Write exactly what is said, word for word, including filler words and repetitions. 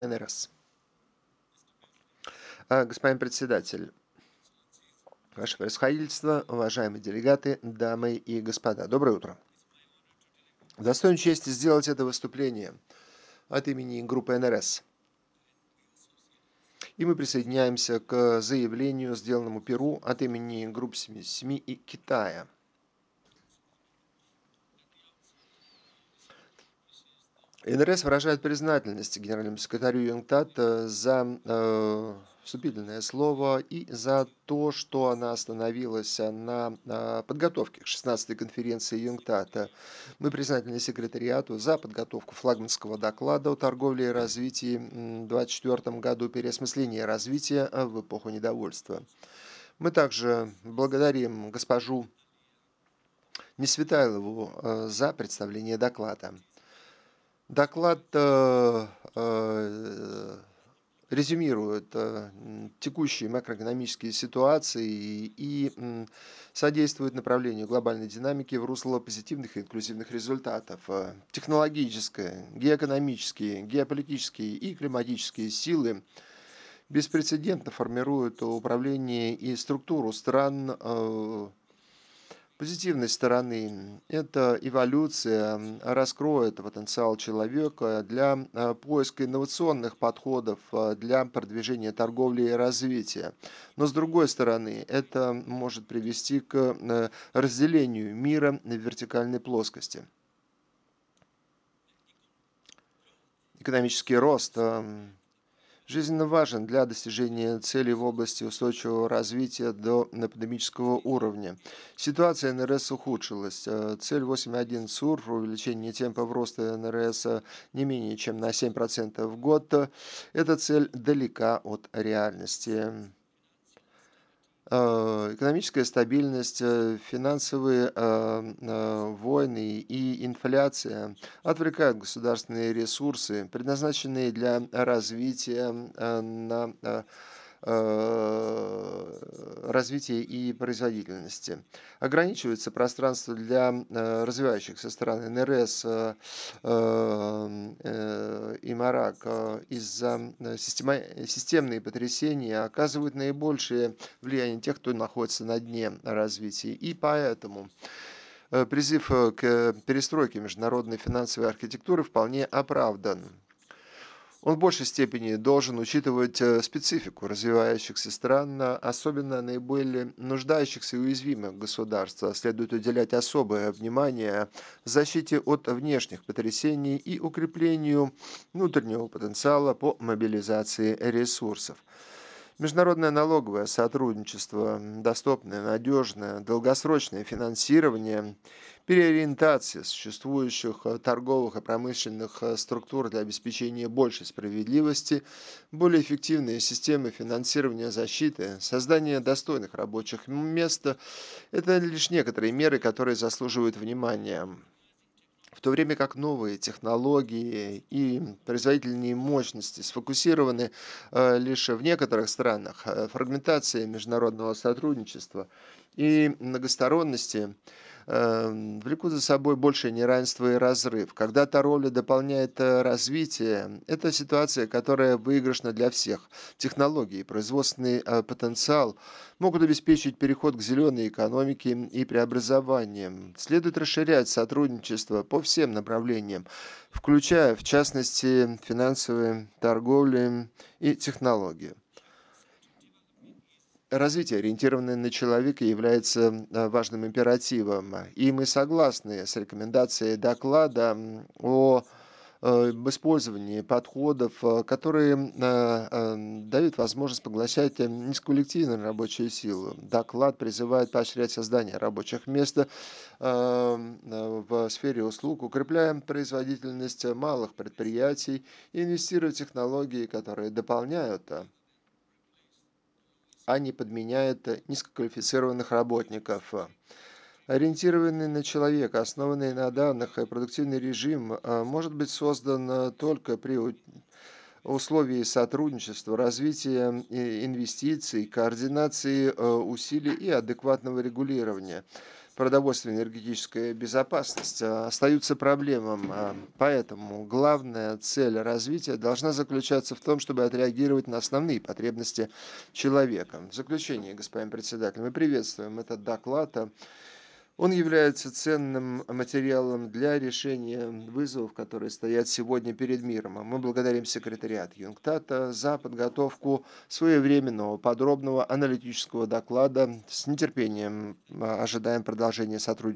эн эр эс. А, Господин председатель, ваше превосходительство, уважаемые делегаты, дамы и господа, доброе утро. Достоин чести сделать это выступление от имени группы эн эр эс. И мы присоединяемся к заявлению, сделанному Перу от имени групп семи семи и Китая. эн эр эс выражает признательность генеральному секретарю ЮНКТАД э, за э, вступительное слово и за то, что она остановилась э, на э, подготовке к шестнадцатой конференции ЮНКТАД. Мы признательны секретариату за подготовку флагманского доклада о торговле и развитии м, в две тысячи двадцать четвёртом году «Переосмысление развития э, в эпоху недовольства». Мы также благодарим госпожу Несветайлову э, за представление доклада. Доклад э, э, резюмирует э, м, текущие макроэкономические ситуации и м, содействует направлению глобальной динамики в русло позитивных и инклюзивных результатов. Э, Технологические, геоэкономические, геополитические и климатические силы беспрецедентно формируют управление и структуру стран э, позитивной стороны. Эта эволюция м, раскроет потенциал человека для а, поиска инновационных подходов а, для продвижения торговли и развития. Но с другой стороны, это может привести к э, разделению мира в вертикальной плоскости. Экономический рост ам, жизненно важен для достижения целей в области устойчивого развития до пандемического уровня. Ситуация эн эр эс ухудшилась. Э, Цель восемь точка один СУР, увеличение темпов роста эн эр эс э, не менее чем на семь процентов в год, э, эта цель далека от реальности. Э, Экономическая стабильность, э, финансовые э, э, войны и инфляция отвлекают государственные ресурсы, предназначенные для развития э, на э, э, развития и производительности. Ограничивается пространство для э, развивающихся стран эн эр эс э, э, э, и МАРАК э, из-за э, система- системные потрясения оказывают наибольшее влияние тех, кто находится на дне развития. И поэтому э, призыв э, к перестройке международной финансовой архитектуры вполне оправдан. Он в большей степени должен учитывать э, специфику развивающихся стран, а особенно наиболее нуждающихся и уязвимых государств. Следует уделять особое внимание защите от внешних потрясений и укреплению внутреннего потенциала по мобилизации ресурсов. Международное налоговое сотрудничество, доступное, надежное, долгосрочное финансирование, переориентация существующих э, торговых и промышленных э, структур для обеспечения большей справедливости, более эффективные системы финансирования защиты, создание достойных рабочих мест — это лишь некоторые меры, которые заслуживают внимания. В то время как новые технологии и производительные мощности сфокусированы э, лишь в некоторых странах, э, фрагментация международного сотрудничества и многосторонности э, влекут за собой большее неравенство и разрыв. Когда торговля дополняет э, развитие, это ситуация, которая выигрышна для всех. Технологии и производственный э, потенциал могут обеспечить переход к зеленой экономике и преобразованиям. Следует расширять сотрудничество по всем направлениям, включая, в частности, финансовые, торговлю и технологии. Развитие, ориентированное на человека, является а, важным императивом, и мы согласны с рекомендацией доклада м, о э, об использовании подходов, э, которые а, а, дают возможность поглощать э, низкоколлективную рабочую силу. Доклад призывает поощрять создание рабочих мест э, э, в сфере услуг, укрепляя производительность малых предприятий, и инвестируя в технологии, которые дополняют а а не подменяют э, низкоквалифицированных работников. Ориентированный на человека, основанный на данных и продуктивный режим э, может быть создан э, только при у- условии сотрудничества, развития э, инвестиций, координации э, усилий и адекватного регулирования. продовольственная и энергетическая безопасность а, остаются проблемам, а, поэтому главная цель развития должна заключаться в том, чтобы отреагировать на основные потребности человека. В заключение, господин председатель, мы приветствуем этот доклад. а, Он является ценным материалом для решения вызовов, которые стоят сегодня перед миром. А Мы благодарим секретариат Юнктата за подготовку своевременного, подробного аналитического доклада. С нетерпением а, ожидаем продолжения сотрудничества.